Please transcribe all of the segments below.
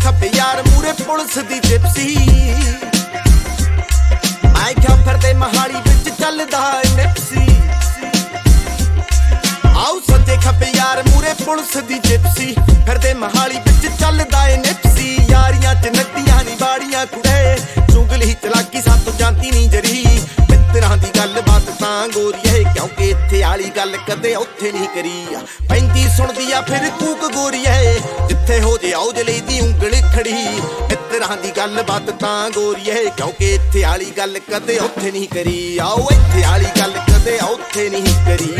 खब्बे यार मूरे पुलिस दी जिप्सी मैं क्या फिरदे महाली विच चलदा निप्सी आओ सज्जे खब्बे यार मूरे पुलिस दी जिप्सी फिरदे महाली विच चलदा निप्सी यारियां च नदियां नी बाड़ियां कुड़े चुगली चलाकी सातों जानती नी जरी मित्तरां दी गल बात तां गोरीए क्योंकि इत्थे आली गल कदे उत्थे नहीं करी पैंदी सुणदी आ फिर कूक गोरीए जिथे हो जे औजले दी उंगल खड़ी मित्तरां दी गल बात तां गोरीए क्योंकि इत्थे आली गल कदे उत्थे नहीं करी आओ इत्थे आली गल कदे उत्थे नहीं करी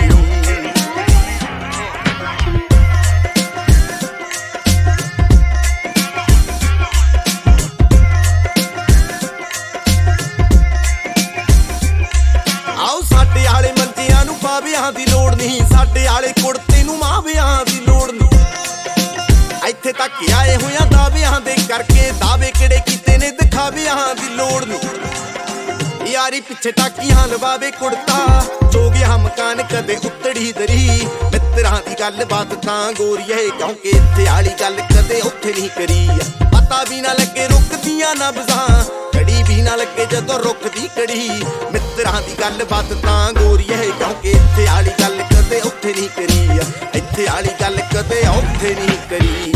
ਮਾਵਿਆਂ ਦੀ ਲੋੜ ਨਹੀਂ ਸਾਡੇ ਆਲੇ ਕੁੜਤੇ ਨੂੰ ਮਾਵਿਆਂ ਦੀ ਲੋੜ ਨਹੀਂ ਇੱਥੇ ਤੱਕ ਆਏ ਹੋਇਆਂ ਦਾਅਵਿਆਂ ਦੇ ਕਰਕੇ ਦਾਅਵੇ ਕਿਹੜੇ ਕੀਤੇ ਨੇ ਦਿਖਾਵਿਆਂ ਦੀ ਲੋੜ ਨਹੀਂ ਯਾਰੀ ਪਿੱਛੇ ਟਾਕੀਆਂ ਲਵਾਵੇ ਕੁੜਤਾ ਜੋ ਗਿਆ ਮਕਾਨ ਕਦੇ ਉੱਤੜੀ ਦਰੀ ਮਿੱਤਰਾਂ ਦੀ ਗੱਲ ਬਾਤ ਤਾਂ ਗੋਰੀਏ ਕਿਉਂਕਿ ਇੱਥੇ ਆਲੀ ਗੱਲ ਕਦੇ ਉੱਥੇ ਨਹੀਂ ਕਰੀ ਪਤਾ ਵੀ ਨਾ ਲੱਗੇ ਰੁਕਦੀਆਂ ਨਬਜ਼ਾਂ ਕੜੀ ਵੀ ਨਾ ਲੱਗੇ ਜਦੋਂ ਰੁਕਦੀ ਕੜੀ ਮਿੱਤਰਾਂ ਦੀ ਗੱਲ ਬਾਤ ਤਾਂ ਗੋਰੀਏ ਕਿਉਂਕਿ ਇੱਥੇ ਆਲੀ ਗੱਲ ਕਦੇ ਉੱਥੇ ਨਹੀਂ ਕਰੀ ਇੱਥੇ ਆਲੀ ਗੱਲ ਕਦੇ ਉੱਥੇ ਨਹੀਂ ਕਰੀ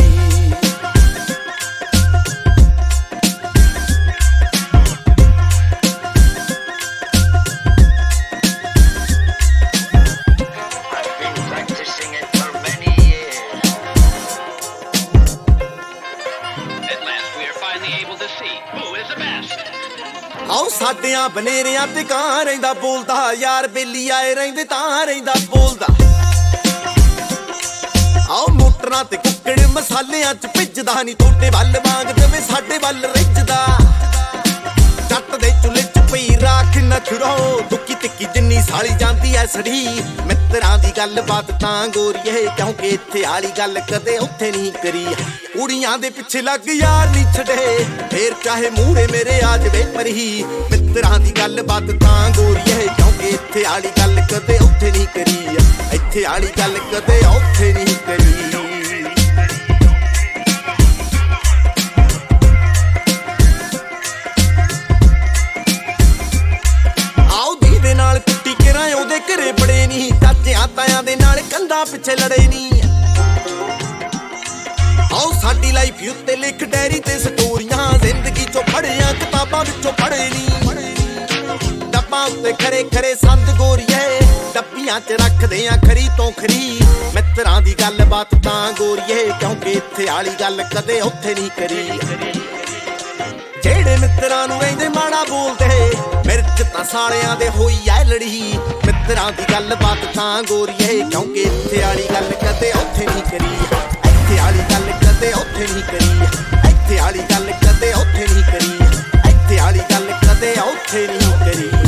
आओ साडियां बनेरियां ते कां रहिंदा बोलदा यार बेली आए रहिंदे तां रहिंदा बोलदा आओ मोटरां ते कुक्कड़ मसालियां च भिजदा नी तोटे वल वांग जिवें साडे वल रिझदा जट दे चुल्हे च पई राख नखरो दुक्की तिक्की जिन्नी साली जांदी ऐ सड़ी मित्तरां दी गल बात तां गोरीए क्योंकि इत्थे आली गल कदे उत्थे नहीं करी कुड़ियां दे पिछे लग यार नी छड़े फिर चाहे मूहरे मेरे आ जवे मरी मित्तरां दी गल बात तां गोरीए क्योंकि इत्थे आली गल कदे उत्थे नहीं करी इत्थे आली गल कदे उत्थे नहीं करी आओ दीदे नाल कुट्टी किरां ओदे घरे बड़े नहीं चाचियां तायां दे नाल कंधां पिछे लड़े नहीं आओ साडी लाइफ उत्ते लिख डायरी ते स्टोरियां जिंदगी चो पढ़ियां किताबां विचों पढ़े नी डब्बां उत्ते खरे खरे संद गोरीए डब्बियां च रखदे आ खरी तो खरी मित्तरां दी गल बात तां गोरीए क्योंकि इत्थे आली गल कदे उत्थे नहीं करी जेड़े मित्तरां नूं रहिंदे माड़ा बोलदे मिर्च तां सालियां दे होई ऐ लड़ी मित्तरां दी गल बात तां गोरीए क्योंकि इत्थे आली गल कदे उत्थे नहीं करी इत्थे आली गल कदे उत्थे नहीं करी इत्थे आली गल कदे उत्थे नहीं करी इत्थे आली गल कदे उत्थे नहीं करी